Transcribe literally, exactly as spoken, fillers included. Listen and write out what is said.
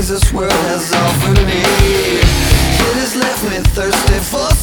things this world has offered me. It has left me thirsty for